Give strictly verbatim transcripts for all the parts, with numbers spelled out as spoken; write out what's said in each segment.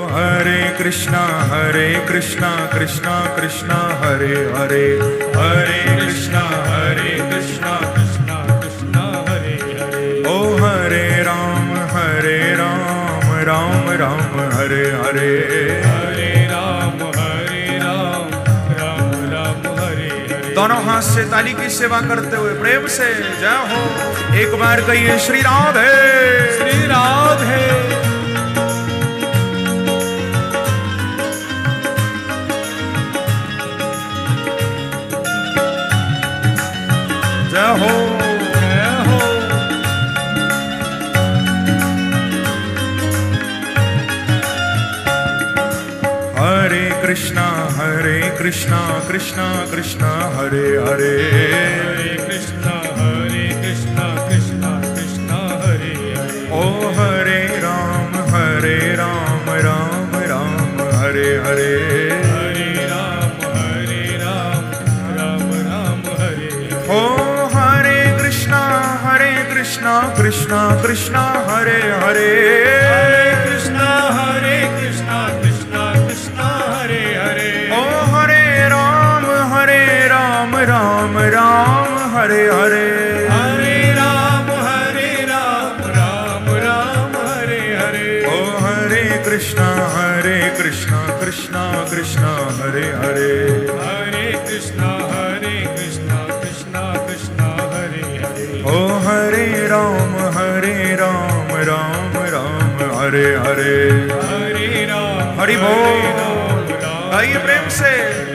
हरे कृष्णा हरे कृष्णा कृष्णा कृष्णा हरे हरे, हरे कृष्णा हरे कृष्णा कृष्णा कृष्णा हरे हरे। ओ हरे राम हरे राम राम राम हरे हरे, हरे राम हरे राम राम राम हरे हरे। दोनों हाथ से ताली की सेवा करते हुए प्रेम से जय हो। एक बार कहिए श्री राधे श्री राधे। जय हो जय हो। हरे कृष्णा हरे कृष्णा कृष्णा कृष्णा हरे हरे, हरे कृष्णा हरे कृष्णा कृष्णा कृष्णा हरे हरे। ओ हरे राम हरे राम राम राम हरे हरे, हरे राम हरे राम राम राम हरे हरे। ओ हरे कृष्णा हरे कृष्णा कृष्णा कृष्णा हरे हरे, हरे कृष्णा हरे कृष्णा कृष्णा कृष्णा हरे हरे। ओ हरे राम हरे राम राम राम हरे हरे, हरे राम हरे राम राम राम हरे हरे। ओ हरे कृष्णा हरे कृष्णा कृष्णा कृष्णा हरे हरे, हरे कृष्णा हरे कृष्णा कृष्णा कृष्णा हरे हरे। ओ हरे राम हरे राम राम राम हरे हरे, हरे राम हरि बोल। आइए प्रेम से।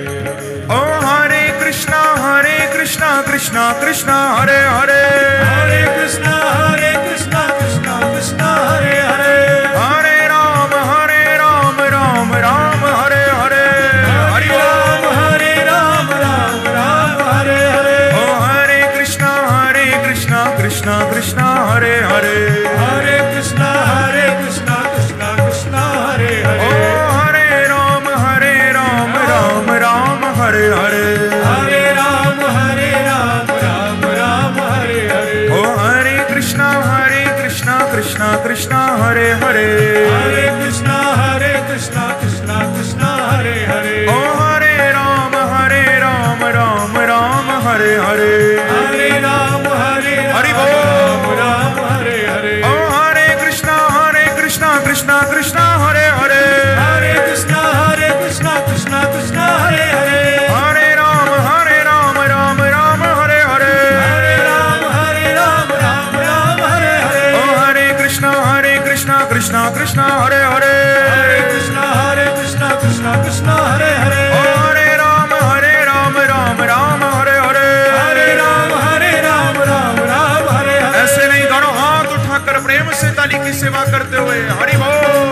ओ हरे कृष्णा हरे कृष्णा कृष्णा कृष्णा हरे हरे, हरे कृष्णा हरे कृष्णा कृष्णा कृष्णा हरे हरे। हरे राम हरे राम राम राम हरे हरे, हरि राम हरे राम राम राम हरे हरे। ओ हरे कृष्णा हरे कृष्णा कृष्णा कृष्णा हरे हरे, हरे कृष्णा हरे कृष्णा कृष्णा कृष्णा हरे हरे। ओ हरे राम हरे राम राम राम हरे हरे, हरे राम हरे राम राम राम हरे हरे। ओ हरे कृष्णा हरे कृष्णा कृष्णा कृष्णा हरे हरे, हरे कृष्णा हरे कृष्णा कृष्णा कृष्णा हरे हरे। ओ हरे राम हरे राम राम राम हरे हरे, हरे राम हरे हरि बोल राम हरे हरे। ओ हरे कृष्णा हरे कृष्णा कृष्णा कृष्णा हरे हरे, हरे कृष्णा हरे कृष्णा कृष्णा कृष्णा हरे हरे। हरे राम हरे राम राम राम हरे हरे, हरे राम हरे राम राम राम हरे हरे। ओ हरे कृष्णा हरे कृष्णा कृष्णा कृष्णा हरे हरे, हरे कृष्णा हरे कृष्णा कृष्णा कृष्णा हरे हरे। ओ हरे राम हरे राम राम राम हरे हरे, हरे राम हरे राम राम राम हरे हरे। ऐसे नहीं, दोनों हाथ उठाकर प्रेम से ताली की सेवा करते हुए हरि बोल।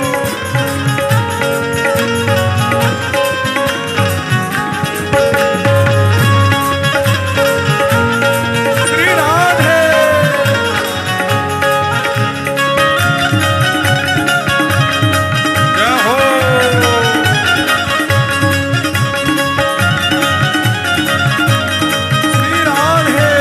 श्री राधे जय हो। श्री राधे।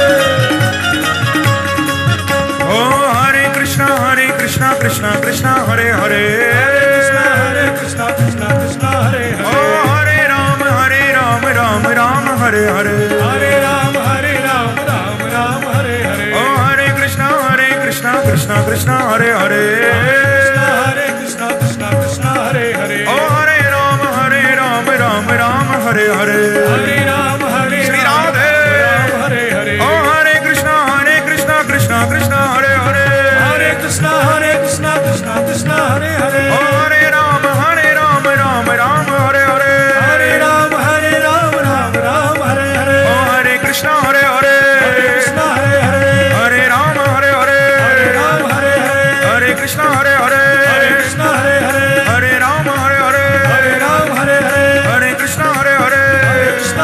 ओ हरे कृष्णा हरे कृष्णा कृष्णा कृष्णा हरे हरे, कृष्णा हरे कृष्णा कृष्णा कृष्णा हरे हरे। ओ हरे राम हरे राम राम राम हरे हरे, हरे राम हरे राम राम राम हरे हरे। ओ हरे कृष्णा हरे कृष्णा कृष्णा कृष्णा हरे हरे, कृष्णा हरे कृष्णा कृष्णा कृष्णा हरे हरे। ओ हरे राम हरे राम राम राम हरे हरे, हरे राम हरे श्री राधे हरे हरे। ओ हरे कृष्णा हरे कृष्णा कृष्णा कृष्णा हरे हरे, हरे कृष्णा हरे कृष्णा कृष्णा कृष्णा हरे हरे। ओ हरे राम हरे राम राम राम हरे हरे, हरे राम हरे राम राम राम हरे हरे। ओ हरे कृष्णा हरे हरे, हरे कृष्णा हरे हरे, हरे राम हरे हरे, हरे राम हरे हरे। हरे कृष्णा हरे हरे, हरे कृष्णा हरे हरे, हरे राम हरे हरे, हरे राम हरे हरे। हरे कृष्णा हरे हरे, हरे कृष्णा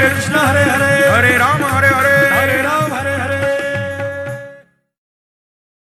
कृष्ण हरे